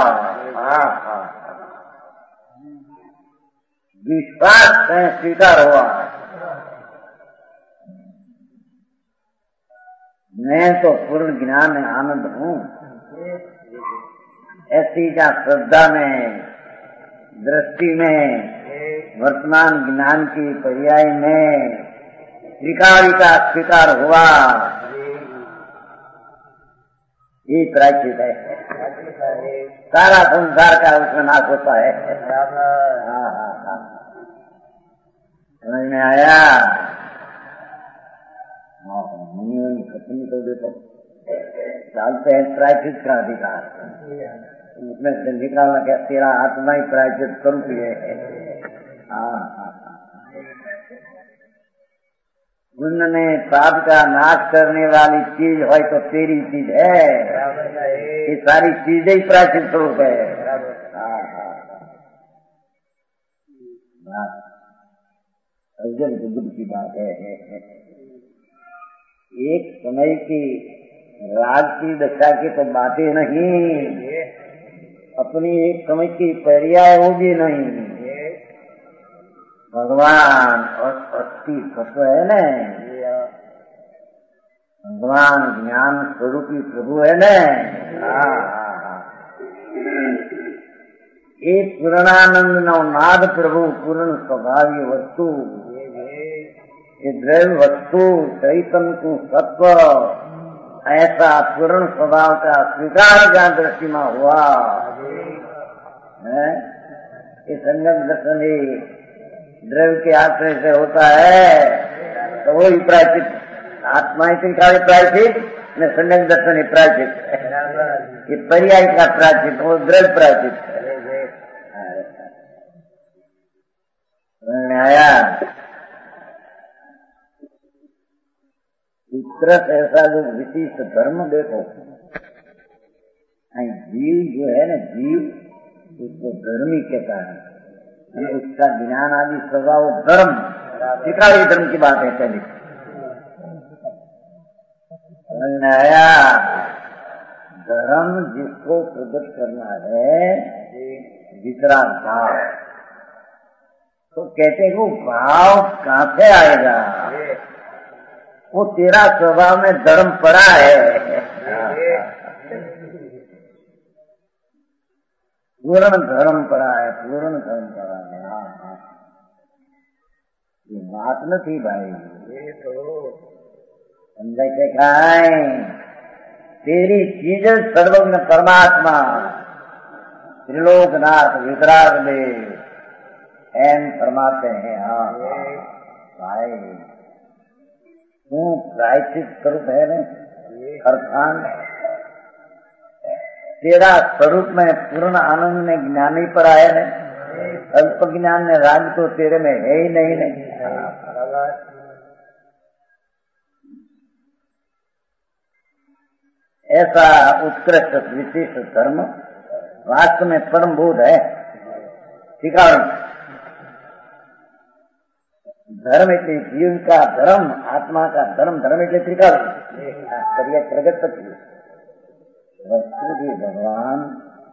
विश्वास से स्वीकार हुआ, मैं तो पूर्ण ज्ञान में आनंद हूँ, ऐसी जहाँ श्रद्धा में, दृष्टि में, वर्तमान ज्ञान की पर्याय में त्रिकाली का स्वीकार हुआ, ये प्रायश्चित है। सारा संसार का उसमें नाश होता है। हाँ हाँ हाँ, समझ में आया? मुनि खत्म कर देते डालते हैं प्रायश्चित का अधिकार, उसमें से निकालना क्या, तेरा आत्मा ही प्रायश्चित स्वरूप है। हाँ हाँ, उनने पाप का नाश करने वाली चीज हो तो तेरी चीज है, ये सारी चीजें ही प्रायश्चित स्वरूप है। हाँ हाँ, अर्जुन की बुद्ध की बात है। एक समय की राग की दशा की तो बातें नहीं, अपनी एक समय की पर्याय होगी नहीं। भगवान और अस्थि तत्व है न, भगवान ज्ञान स्वरूपी प्रभु है न। एक पूर्णानंद नवनाद प्रभु, पूर्ण स्वभावी वस्तु, ये द्रव्य वस्तु चैतन्य को सत्व, ऐसा पूर्ण स्वभाव का स्वीकार जहाँ दृष्टि में हुआ है, ये संगम दर्शन द्रव्य के आश्रय से होता है, तो वही प्रायश्चित, आत्मा ही त्रिकाली प्रायश्चित, न संगम दर्शन ही प्रायश्चित, ये पर्याय का प्रायश्चित, वो द्रव्य प्रायश्चित आया। तरफ ऐसा जो विशिष्ट धर्म देखो, जीव जो है ना, जीव उसको धर्मी कहता है, उसका ज्ञान आदि स्वभाव धर्म, त्रिकाली धर्म की बात है। पहले आया धर्म जिसको प्रकट करना है, दूसरा भाव, तो कहते हैं वो भाव कहाँ से आएगा, वो तेरा स्वभाव में धर्म पड़ा है, पूर्ण धर्म पड़ा है, पूर्ण धर्म पड़ा है। ये बात नहीं भाई, ये तो समझे के खाए तेरी चीज सर्वज्ञ परमात्मा त्रिलोकनाथ वितराग देव एम फरमाते हैं। हाँ भाई तू प्रायश्चित स्वरूप है न अर्थान तेरा स्वरूप में पूर्ण आनंद में ज्ञानी पर आए है, अल्प ज्ञान में राग तो तेरे में है ही नहीं नहीं। ऐसा उत्कृष्ट विशिष्ट धर्म वास्तव में परम बोध है। त्रिकाल धर्म એટલે जीव का धर्म, आत्मा का धर्म, धर्म એટલે त्रिकाल करिए प्रगट पति वस्तु जी भगवान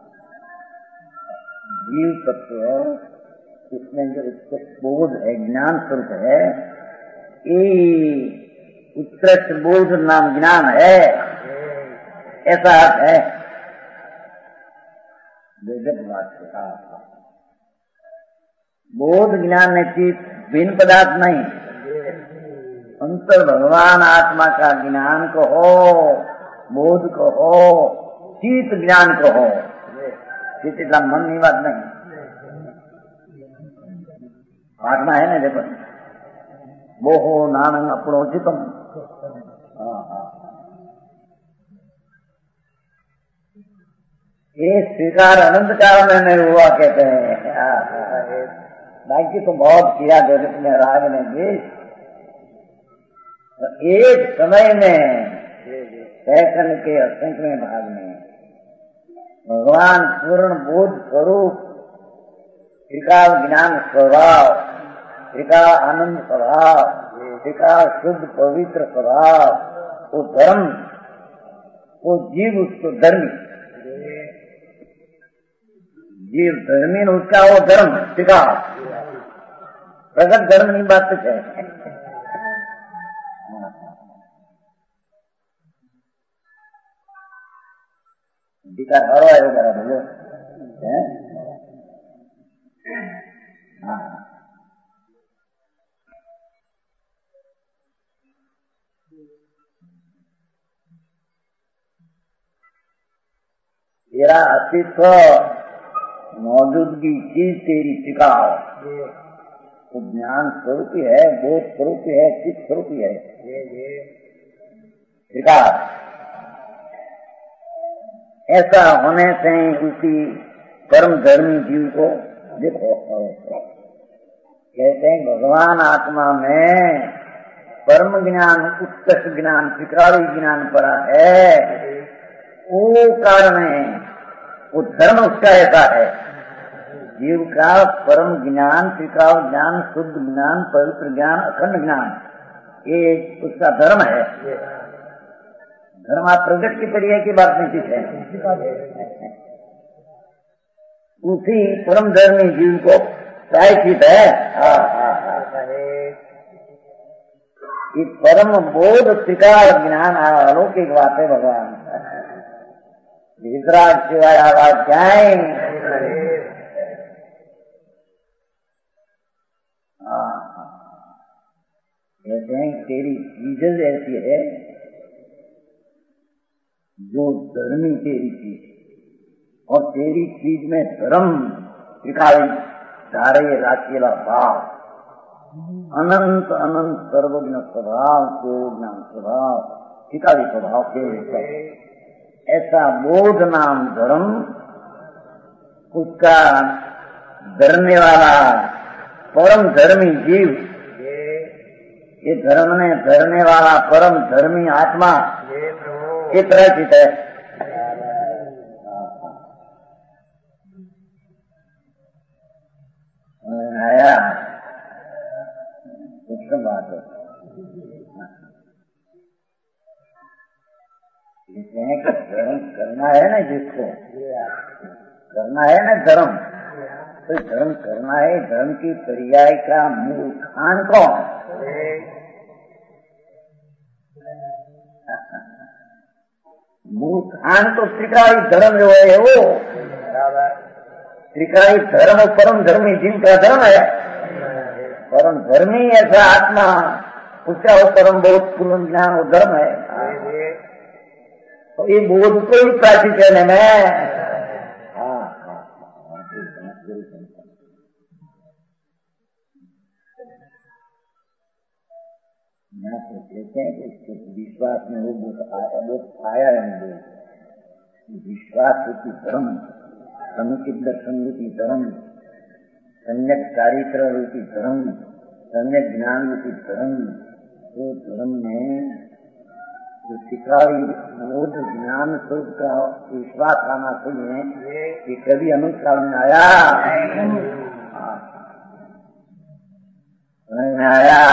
जीव तत्व इसमें जो उत्कृष्ट बोध है, ज्ञान स्वरूप है, ये उत्कृष्ट बोध नाम ज्ञान है, ऐसा अर्थ है बोध ज्ञान ने चीज भिन्न पदार्थ नहीं, अंतर भगवान आत्मा का ज्ञान को हो, बोध को हो, चित ज्ञान को हो, चित इतना मन की बात नहीं। आत्मा है ना देखो, वो हो नानंग अपनो चितम। ये स्वीकार अनंत काल में नहीं हुआ कहते हैं। बाकी तो बहुत किया जगत में राग ने भी, तो एक समय में सैकंड के असंख्य भाग में भगवान पूर्ण बोध स्वरूप त्रिकाल ज्ञान स्वभाव, त्रिकाल आनंद स्वभाव, त्रिकाल शुद्ध पवित्र स्वभाव, वो धर्म, वो जीव उसको धर्मी, जीव धर्मी उसका वो धर्म त्रिकाल प्रगट धर्म नहीं बात है। विकार हरो आयो करा बोलो हैं। हाँ तेरा अस्तित्व मौजूदगी चीज तेरी टिकाओ, तो ज्ञान स्वरूप ही है, बोध स्वरूप ही है, चित्त स्वरूप ही है टिकाओ। ऐसा होने से उसी परम धर्मी जीव को देखो कहते हैं भगवान आत्मा में परम ज्ञान, उत्कृष्ट ज्ञान, त्रिकाली ज्ञान पड़ा है, वो कारण है, वो धर्म उसका ऐसा है। जीव का परम ज्ञान, त्रिकाल ज्ञान, शुद्ध ज्ञान, पवित्र ज्ञान, अखंड ज्ञान, ये उसका धर्म है। धर्म आप प्रगट की तरीके की बात नहीं है, उसी परम धर्मी जीव को प्रायश्चित है। हाँ हाँ हाँ ये परम बोध त्रिकाल ज्ञान अलौकिक बात है। भगवान वितराग सिवाय आवाज जाए। कहते हैं तेरी चीजें ऐसी है जो धर्मी तेरी चीज, और तेरी चीज में धर्म त्रिकाली धारे राखेला भाव, अनंत अनंत सर्वज्ञ स्वभाव, ज्ञान स्वभाव, त्रिकाली स्वभाव के ऐसा बोध नाम धर्म, उसका धरने वाला परम धर्मी जीव, ये धर्म ने धरने वाला परम धर्मी आत्मा ये प्रायश्चित है। आया उत्तम बात है। कहते हैं कि धर्म करना है ना, जिसको करना है ना धर्म, तो धर्म करना है। धर्म की पर्याय का मूल खान कौन? मूल खान तो त्रिकाली धर्म जो है, वो त्रिकाली धर्म और परम धर्मी जिनका धर्म है, परम धर्मी ऐसा आत्मा, उसका वो परम बहुत पूर्ण ज्ञान वो धर्म है। तो ये बोध को ही प्राची कहने में यहाँ तो कहते हैं कि इसके विश्वास में वो बोध आया है मुझे। विश्वास रूपी धर्म, समुचित दर्शन रूपी धर्म, सम्यक चारित्र रूपी धर्म, सम्यक ज्ञान रूपी धर्म, वो धर्म में जो शिकारी बोध ज्ञान स्वरूप का विश्वास आना चाहिए कि कभी अनुष्ठान में आया नहीं आया।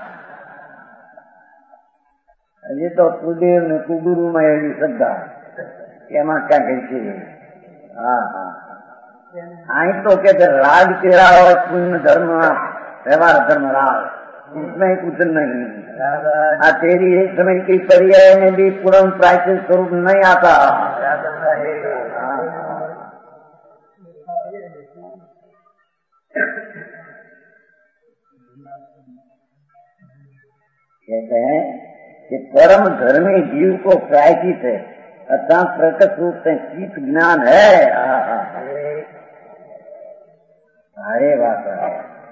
ये तो कुलदेव ने कुगुरु में ये श्रद्धा एमा क्या कहती है। हाँ हाँ आई तो कहते राग तेरा और पुण्य धर्म व्यवहार धर्म राग, उसमें कुछ नहीं। आ तेरी एक समय की पर्याय में भी पूर्ण प्रायश्चित स्वरूप नहीं आता। कहते हैं कि परम धर्मी जीव को प्रायश्चित है अर्थात प्रकट रूप से चित ज्ञान है। अरे बात है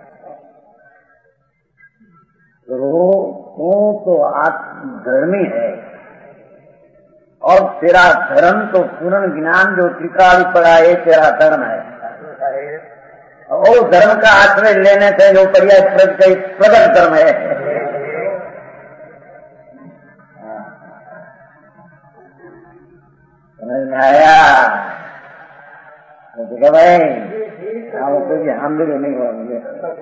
तो तो आत्म धर्मी है और तेरा धर्म तो पूर्ण ज्ञान जो त्रिकाल पड़ा है तेरा धर्म है। और धर्म का आश्रय लेने से जो पर्याय प्रकट धर्म है। आया तो भाई हमको भी हम भी नहीं होंगे।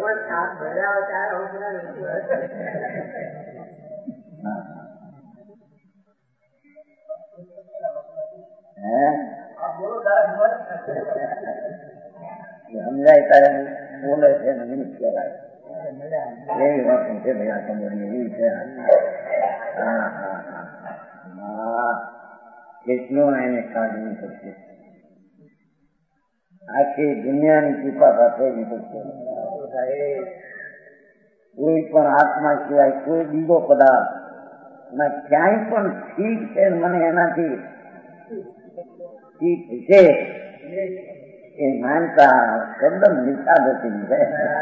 हम जाता है बोले थे नहीं किया यही बात उनसे भैया समझ हाँ हाँ हाँ क्यों आने काट नहीं सकते आखिर दुनिया ने कृपा करते नहीं सकते। कोई पर आत्मा सिवाय कोई बीजो पदार्थ न क्या पण ठीक है મને એનાથી ठीक છે એ માનતા શબ્દ મિલતા નથી છે।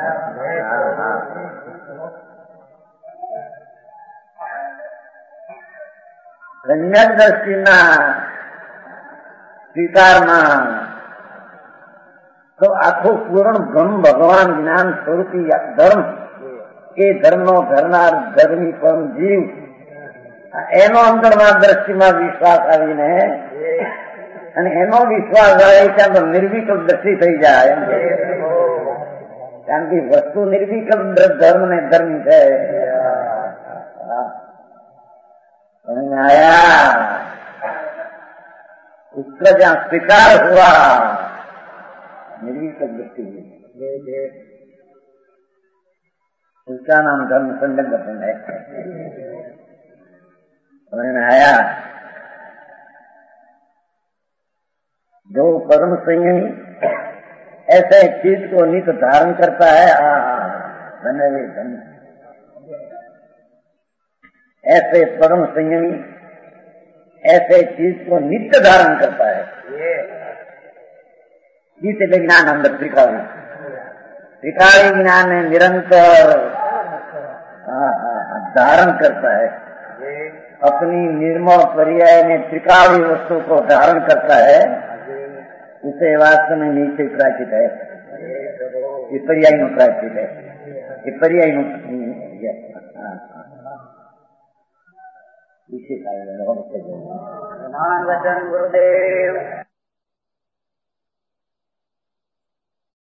सम्यक दृष्टिना स्वीकारमा तो आखो पूर्ण ब्रह्म भगवान ज्ञान स्वरूपी धर्म એ ધર્મનો ધરનાર ધર્મી પરમ જીવ એનો અંતરમાં દ્રષ્ટિમાં વિશ્વાસ આવીને અને એનો વિશ્વાસ આવે ત્યાં તો નિર્વિકલ્પ દ્રષ્ટિ થઈ જાય એમ કારણ કે વસ્તુ નિર્વિકલ્પ ધર્મ ને ધર્મી છે। आया उसका जहाँ स्वीकार हुआ निर्विकल्प दृष्टि हुई उसका नाम धर्म संजम दर्शन है। समझ में आया। जो परम संयमी ऐसे चीज को नित धारण करता है धन्य धन्य ऐसे परम संयमी ऐसे चीज को नित्य धारण करता है। जिसे विज्ञान अंदर त्रिकाली त्रिकाली ज्ञान में निरंतर धारण करता है। अपनी निर्मल पर्याय में त्रिकाली वस्तु को धारण करता है। उसे वास्तव में नीचे प्राचित है। ये पर्याय में प्राचित है। ये पर्याय में इसी कारण वचन गुरुदेव।